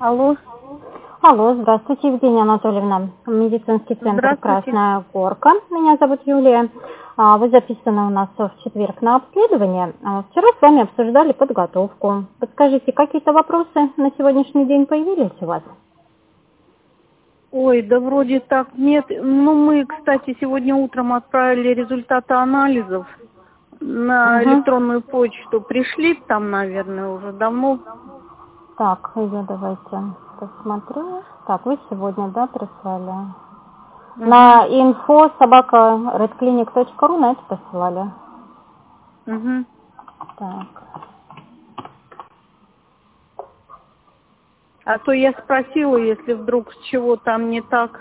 Алло. Алло, здравствуйте, Евгения Анатольевна. Медицинский центр Здравствуйте. «Красная горка». Меня зовут Юлия. Вы записаны у нас в четверг на обследование. Вчера с вами обсуждали подготовку. Подскажите, какие-то вопросы на сегодняшний день появились у вас? Ой, да вроде так нет. Ну, мы, кстати, сегодня утром отправили результаты анализов на электронную почту. Пришли там, наверное, уже давно. Так, я давайте посмотрю. Так, вы сегодня, да, прислали? На info@redclinic.ru на это посылали? Так. А то я спросила, если вдруг чего там не так.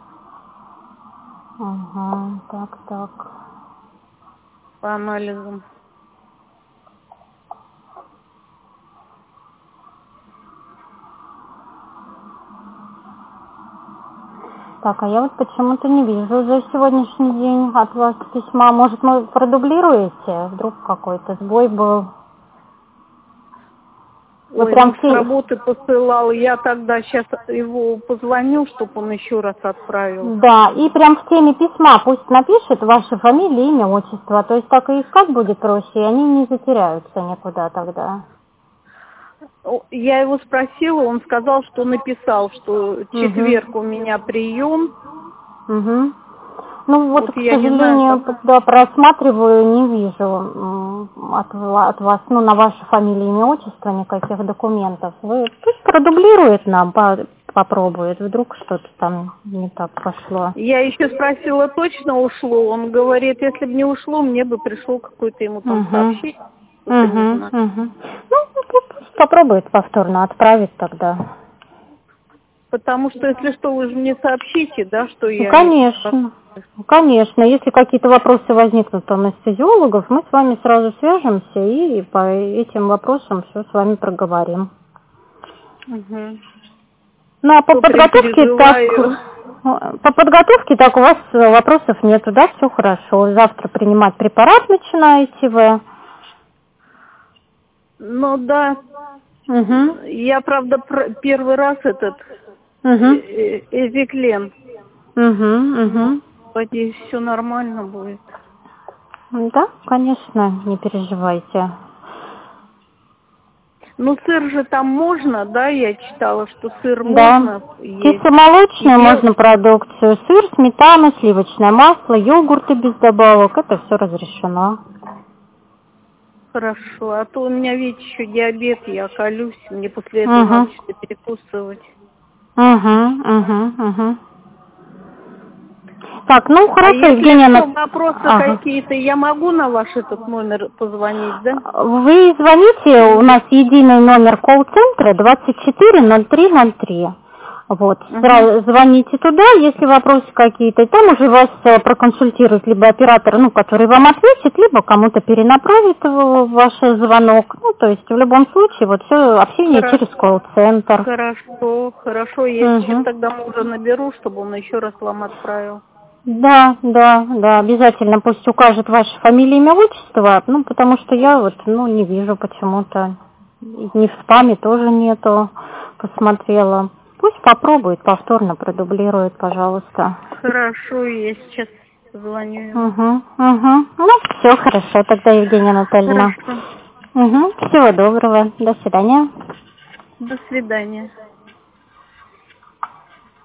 Ага, так. По анализам. Так, а я вот почему-то не вижу за сегодняшний день от вас письма. Может, вы продублируете? Вдруг какой-то сбой был? Вы Ой, прям он с работы посылал. Я тогда сейчас его позвоню, чтобы он еще раз отправил. Да, и прям в теме письма пусть напишет ваша фамилия, имя, отчество. То есть так и искать будет проще, и они не затеряются никуда тогда. Я его спросила, он сказал, что написал, что четверг у меня прием. Ну вот, к я не сожалению, знаю, когда просматриваю, не вижу от вас, ну, на вашу фамилию, имя, отчество никаких документов. Вы пусть продублирует нам, попробует, вдруг что-то там не так пошло. Я еще спросила, точно ушло? Он говорит, если бы не ушло, мне бы пришло какое-то ему там сообщение. Ну, пусть попробует повторно отправить тогда. Потому что, если что, вы же мне сообщите, да, что я... Конечно. Если какие-то вопросы возникнут у анестезиологов, мы с вами сразу свяжемся и по этим вопросам все с вами проговорим. Ну, а по подготовке так у вас вопросов нету, да, все хорошо. Завтра принимать препарат начинаете вы. Ну да. Я, правда, первый раз этот эзиклен. Надеюсь, все нормально будет. Да, конечно, не переживайте. Ну, сыр же там можно, да? Я читала, что сыр можно есть. Кисломолочную можно продукцию. Сыр, сметана, сливочное масло, йогурты без добавок. Это все разрешено. Хорошо. А то у меня, видите, еще диабет, я колюсь. Мне после этого надо что-то перекусывать. Так, ну хорошо, Евгения. Если вопросы какие-то, я могу на ваш этот номер позвонить, да? Вы звоните, у нас единый номер колл-центра 240303. Вот, звоните туда, если вопросы какие-то, и там уже вас проконсультирует либо оператор, ну, который вам ответит, либо кому-то перенаправит ваш звонок. Ну, то есть в любом случае, вот все общение через колл-центр. Хорошо, я сейчас тогда мужа наберу, чтобы он еще раз вам отправил. Да, обязательно пусть укажет ваше фамилия, имя, отчество, ну, потому что я вот, ну, не вижу почему-то, ни в спаме тоже нету, посмотрела. Пусть попробует, повторно продублирует, пожалуйста. Хорошо, я сейчас звоню. Ну, все хорошо тогда, Евгения Анатольевна. Всего доброго, до свидания. До свидания.